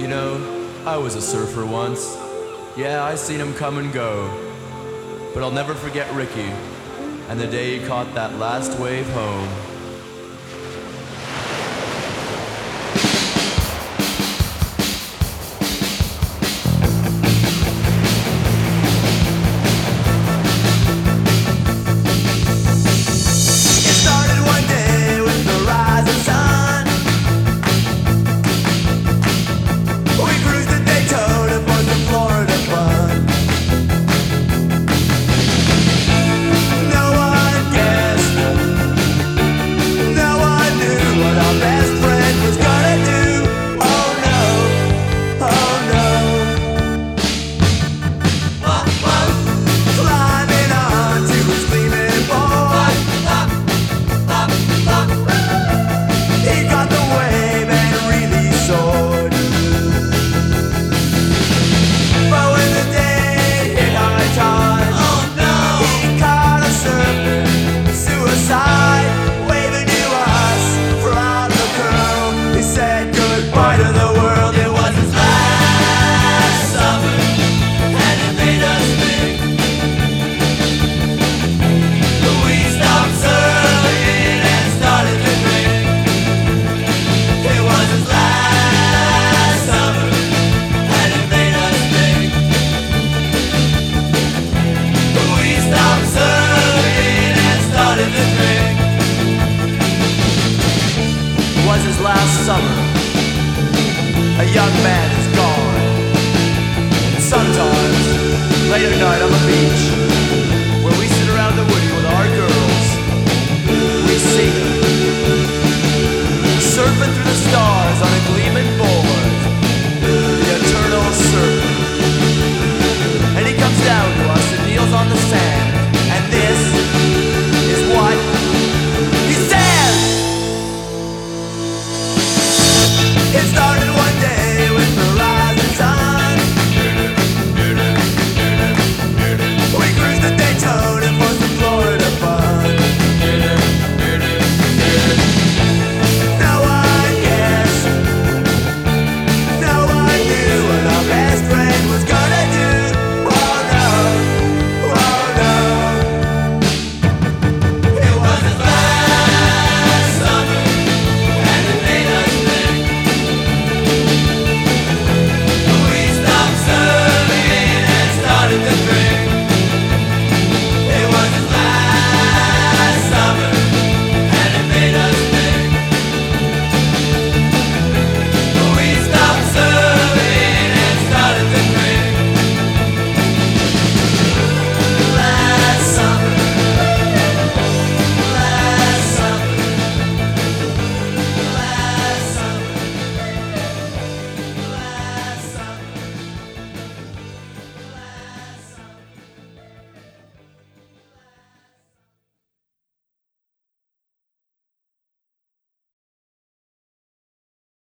You know, I was a surfer once. Yeah, I seen him come and go. But I'll never forget Ricky and the day he caught that last wave home. Was his last summer. A young man is gone. And sometimes, late at night on the beach,